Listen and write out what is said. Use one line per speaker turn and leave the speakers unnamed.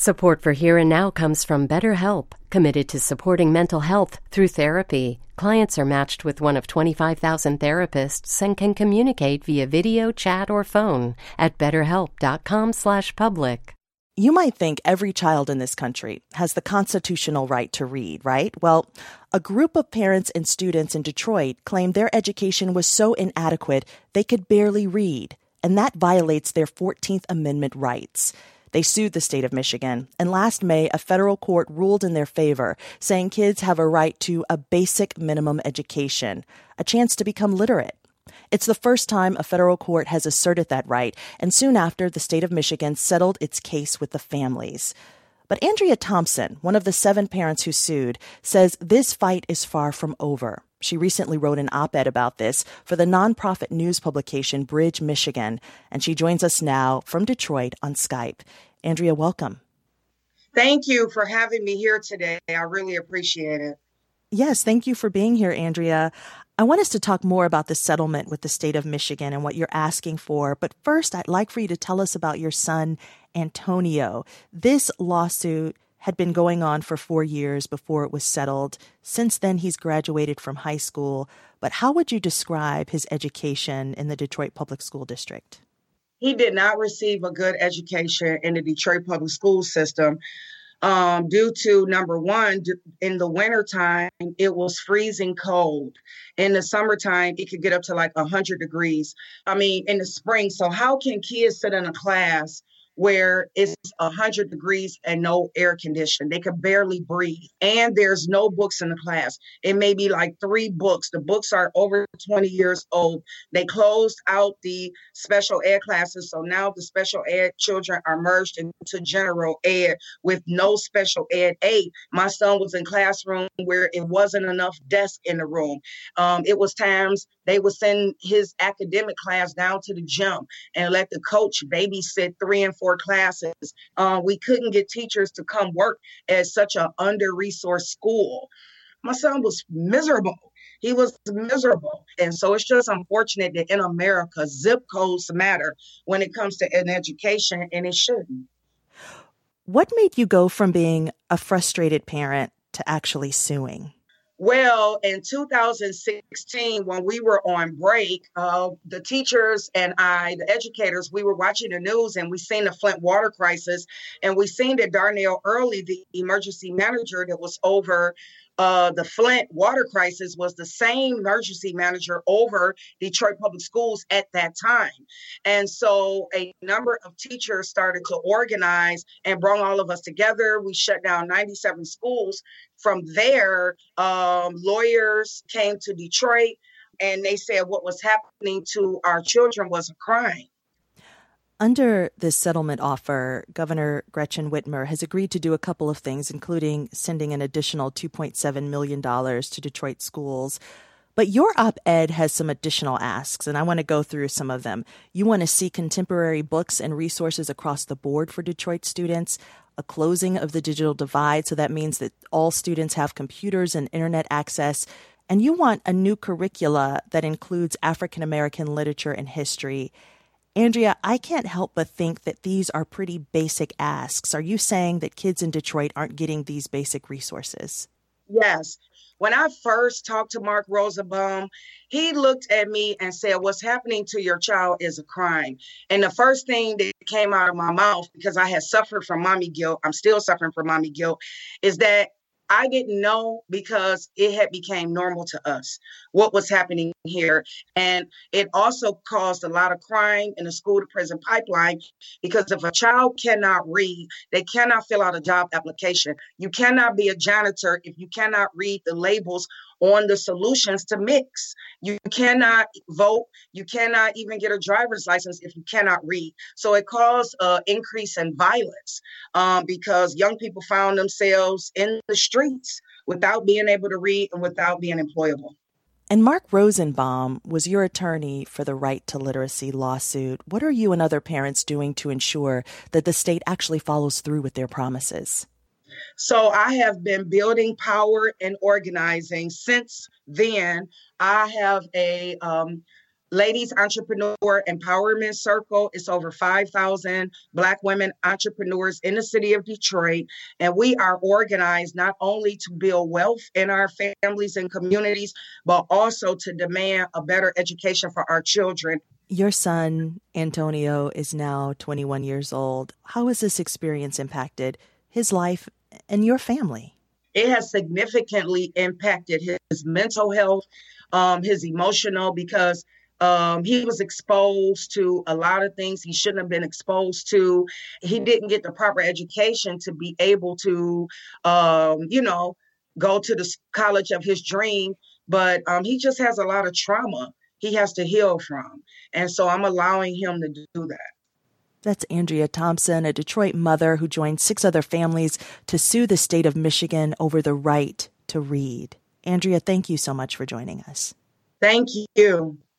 Support for Here and Now comes from BetterHelp, committed to supporting mental health through therapy. Clients are matched with one of 25,000 therapists and can communicate via video, chat, or phone at betterhelp.com/public.
You might think every child in this country has the constitutional right to read, right? Well, a group of parents and students in Detroit claimed their education was so inadequate they could barely read, and that violates their 14th Amendment rights. They sued the state of Michigan, and last May, a federal court ruled in their favor, saying kids have a right to a basic minimum education, a chance to become literate. It's the first time a federal court has asserted that right, and soon after, the state of Michigan settled its case with the families. But Andrea Thompson, one of the 7 parents who sued, says this fight is far from over. She recently wrote an op-ed about this for the nonprofit news publication Bridge, Michigan, and she joins us now from Detroit on Skype. Andrea, welcome.
Thank you for having me here today. I really appreciate it.
Yes, thank you for being here, Andrea. I want us to talk more about the settlement with the state of Michigan and what you're asking for. But first, I'd like for you to tell us about your son, Antonio. This lawsuit had been going on for 4 years before it was settled. Since then, he's graduated from high school. But how would you describe his education in the Detroit Public School District?
He did not receive a good education in the Detroit public school system due to, number one, in the wintertime, it was freezing cold. In the summertime, it could get up to like 100 degrees. In the spring. So how can kids sit in a class where it's 100 degrees and no air conditioning? They could barely breathe. And there's no books in the class. It may be like 3 books. The books are over 20 years old. They closed out the special ed classes. So now the special ed children are merged into general ed with no special ed aid. My son was in classroom where it wasn't enough desk in the room. It was times they would send his academic class down to the gym and let the coach babysit 3 and 4 classes. We couldn't get teachers to come work at such an under-resourced school. My son was miserable. He was miserable. And so it's just unfortunate that in America, zip codes matter when it comes to an education, and it shouldn't.
What made you go from being a frustrated parent to actually suing?
Well, in 2016, when we were on break, the teachers and the educators, we were watching the news and we seen the Flint water crisis. And we seen that Darnell Early, the emergency manager that was over the Flint water crisis, was the same emergency manager over Detroit Public Schools at that time. And so a number of teachers started to organize and brought all of us together. We shut down 97 schools. From there, lawyers came to Detroit and they said what was happening to our children was a crime.
Under this settlement offer, Governor Gretchen Whitmer has agreed to do a couple of things, including sending an additional $2.7 million to Detroit schools. But your op-ed has some additional asks, and I want to go through some of them. You want to see contemporary books and resources across the board for Detroit students, a closing of the digital divide, so that means that all students have computers and internet access, and you want a new curricula that includes African American literature and history. Andrea, I can't help but think that these are pretty basic asks. Are you saying that kids in Detroit aren't getting these basic resources?
Yes. When I first talked to Mark Rosenbaum, he looked at me and said, what's happening to your child is a crime. And the first thing that came out of my mouth, because I had suffered from mommy guilt, I'm still suffering from mommy guilt, is that I didn't know because it had become normal to us, what was happening here. And it also caused a lot of crime in the school to prison pipeline, because if a child cannot read, they cannot fill out a job application. You cannot be a janitor if you cannot read the labels on the solutions to mix. You cannot vote. You cannot even get a driver's license if you cannot read. So it caused an increase in violence because young people found themselves in the streets without being able to read and without being employable.
And Mark Rosenbaum was your attorney for the Right to Literacy lawsuit. What are you and other parents doing to ensure that the state actually follows through with their promises?
So I have been building power and organizing since then. I have a Ladies Entrepreneur Empowerment Circle. It's over 5,000 Black women entrepreneurs in the city of Detroit. And we are organized not only to build wealth in our families and communities, but also to demand a better education for our children.
Your son, Antonio, is now 21 years old. How has this experience impacted his life and your family?
It has significantly impacted his mental health, his emotional, because he was exposed to a lot of things he shouldn't have been exposed to. He didn't get the proper education to be able to, go to the college of his dream. But he just has a lot of trauma he has to heal from. And so I'm allowing him to do that.
That's Andrea Thompson, a Detroit mother who joined 6 other families to sue the state of Michigan over the right to read. Andrea, thank you so much for joining us.
Thank you.